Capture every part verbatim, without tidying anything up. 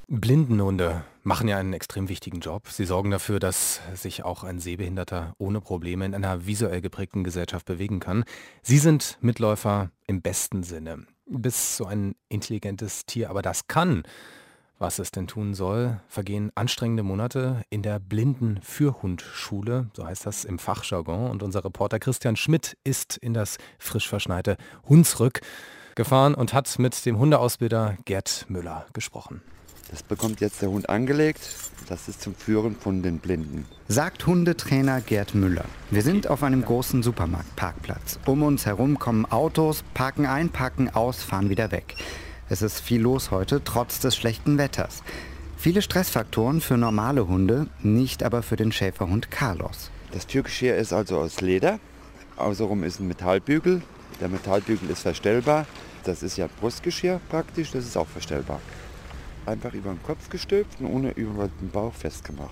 Blindenhunde machen ja einen extrem wichtigen Job. Sie sorgen dafür, dass sich auch ein Sehbehinderter ohne Probleme in einer visuell geprägten Gesellschaft bewegen kann. Sie sind Mitläufer im besten Sinne. Bis so ein intelligentes Tier aber das kann, was es denn tun soll, vergehen anstrengende Monate in der Blindenführhundschule, so heißt das im Fachjargon. Und unser Reporter Christian Schmidt ist in das frisch verschneite Hunsrück gefahren und hat mit dem Hundeausbilder Gerd Müller gesprochen. Das bekommt jetzt der Hund angelegt. Das ist zum Führen von den Blinden. Sagt Hundetrainer Gerd Müller. Wir sind auf einem großen Supermarktparkplatz. Um uns herum kommen Autos, parken ein, parken aus, fahren wieder weg. Es ist viel los heute, trotz des schlechten Wetters. Viele Stressfaktoren für normale Hunde, nicht aber für den Schäferhund Carlos. Das Türgeschirr ist also aus Leder. Außenrum ist ein Metallbügel. Der Metallbügel ist verstellbar. Das ist ja Brustgeschirr praktisch, das ist auch verstellbar. Einfach über den Kopf gestülpt und ohne über den Bauch festgemacht.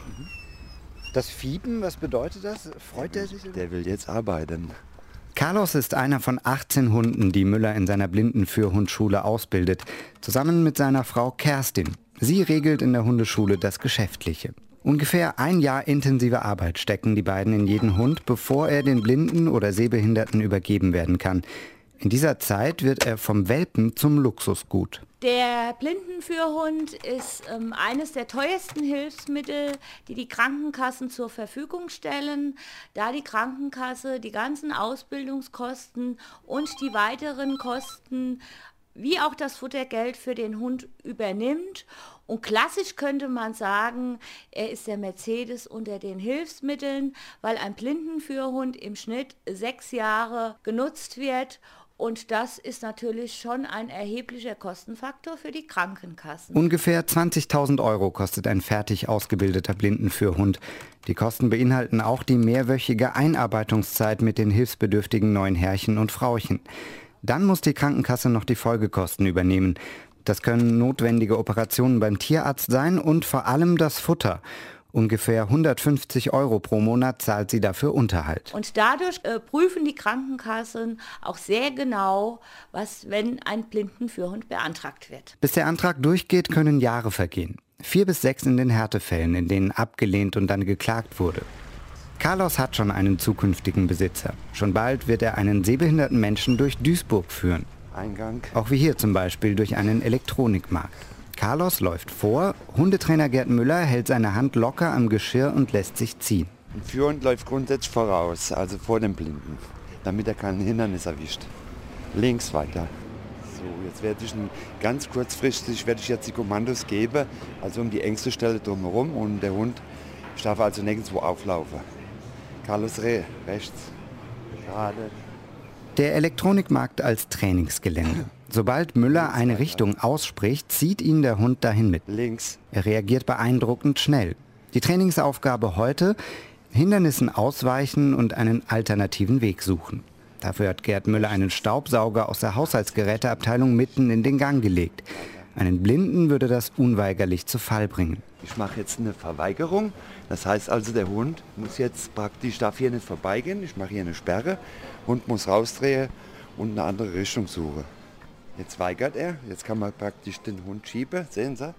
Das Fiepen, was bedeutet das? Freut er sich? Der will jetzt arbeiten. Carlos ist einer von achtzehn Hunden, die Müller in seiner Blindenführhundschule ausbildet, zusammen mit seiner Frau Kerstin. Sie regelt in der Hundeschule das Geschäftliche. Ungefähr ein Jahr intensive Arbeit stecken die beiden in jeden Hund, bevor er den Blinden oder Sehbehinderten übergeben werden kann. In dieser Zeit wird er vom Welpen zum Luxusgut. Der Blindenführhund ist ähm, eines der teuersten Hilfsmittel, die die Krankenkassen zur Verfügung stellen, da die Krankenkasse die ganzen Ausbildungskosten und die weiteren Kosten wie auch das Futtergeld für den Hund übernimmt. Und klassisch könnte man sagen, er ist der Mercedes unter den Hilfsmitteln, weil ein Blindenführhund im Schnitt sechs Jahre genutzt wird. Und das ist natürlich schon ein erheblicher Kostenfaktor für die Krankenkassen. Ungefähr zwanzigtausend Euro kostet ein fertig ausgebildeter Blindenführhund. Die Kosten beinhalten auch die mehrwöchige Einarbeitungszeit mit den hilfsbedürftigen neuen Herrchen und Frauchen. Dann muss die Krankenkasse noch die Folgekosten übernehmen. Das können notwendige Operationen beim Tierarzt sein und vor allem das Futter. Ungefähr hundertfünfzig Euro pro Monat zahlt sie dafür Unterhalt. Und dadurch äh, prüfen die Krankenkassen auch sehr genau, was, wenn ein Blindenführhund beantragt wird. Bis der Antrag durchgeht, können Jahre vergehen. Vier bis sechs in den Härtefällen, in denen abgelehnt und dann geklagt wurde. Carlos hat schon einen zukünftigen Besitzer. Schon bald wird er einen sehbehinderten Menschen durch Duisburg führen. Eingang. Auch wie hier zum Beispiel durch einen Elektronikmarkt. Carlos läuft vor, Hundetrainer Gerd Müller hält seine Hand locker am Geschirr und lässt sich ziehen. Ein Führhund läuft grundsätzlich voraus, also vor dem Blinden, damit er kein Hindernis erwischt. Links weiter. So, jetzt werde ich ein, ganz kurzfristig werde ich jetzt die Kommandos geben, also um die engste Stelle drumherum, und der Hund darf also nirgendwo auflaufen. Carlos Reh, rechts, gerade. Der Elektronikmarkt als Trainingsgelände. Sobald Müller eine Richtung ausspricht, zieht ihn der Hund dahin mit. Links. Er reagiert beeindruckend schnell. Die Trainingsaufgabe heute: Hindernissen ausweichen und einen alternativen Weg suchen. Dafür hat Gerd Müller einen Staubsauger aus der Haushaltsgeräteabteilung mitten in den Gang gelegt. Einen Blinden würde das unweigerlich zu Fall bringen. Ich mache jetzt eine Verweigerung. Das heißt also, der Hund muss jetzt praktisch, darf hier nicht vorbeigehen. Ich mache hier eine Sperre. Hund muss rausdrehen und eine andere Richtung suchen. Jetzt weigert er. Jetzt kann man praktisch den Hund schieben. Sehen Sie?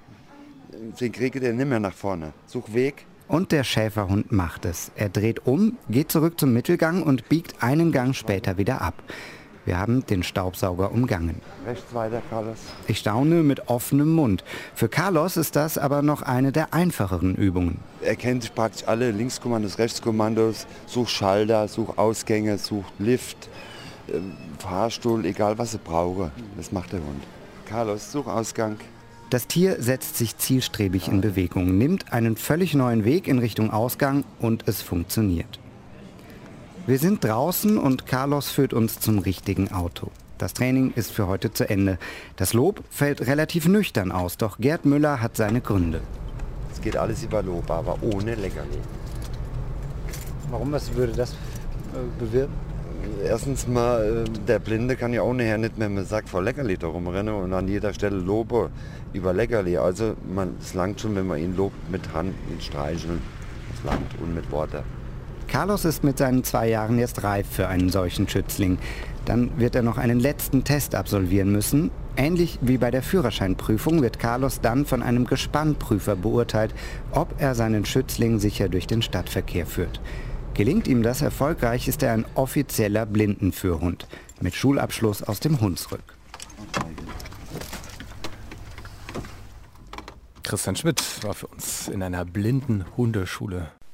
Den kriege der nicht mehr nach vorne. Such Weg. Und der Schäferhund macht es. Er dreht um, geht zurück zum Mittelgang und biegt einen Gang später wieder ab. Wir haben den Staubsauger umgangen. Rechts weiter, Carlos. Ich staune mit offenem Mund. Für Carlos ist das aber noch eine der einfacheren Übungen. Er kennt sich praktisch alle Linkskommandos, Rechtskommandos. Such Schalter, such Ausgänge, such Lift, äh, Fahrstuhl, egal was er brauche. Das macht der Hund. Carlos, such Ausgang. Das Tier setzt sich zielstrebig in Bewegung, nimmt einen völlig neuen Weg in Richtung Ausgang und es funktioniert. Wir sind draußen und Carlos führt uns zum richtigen Auto. Das Training ist für heute zu Ende. Das Lob fällt relativ nüchtern aus, doch Gerd Müller hat seine Gründe. Es geht alles über Lob, aber ohne Leckerli. Warum, was würde das äh, bewirken? Erstens mal, äh, der Blinde kann ja auch nachher nicht mehr mit einem Sack voll Leckerli da rumrennen und an jeder Stelle lobe über Leckerli. Also man, es langt schon, wenn man ihn lobt mit Hand und Streicheln. Es langt und mit Worten. Carlos ist mit seinen zwei Jahren jetzt reif für einen solchen Schützling. Dann wird er noch einen letzten Test absolvieren müssen Ähnlich wie bei der Führerscheinprüfung wird Carlos dann von einem Gespannprüfer beurteilt, ob er seinen Schützling sicher durch den Stadtverkehr führt. Gelingt ihm das erfolgreich, ist er ein offizieller Blindenführhund mit Schulabschluss aus dem Hunsrück. Christian Schmidt war für uns in einer blinden Hundeschule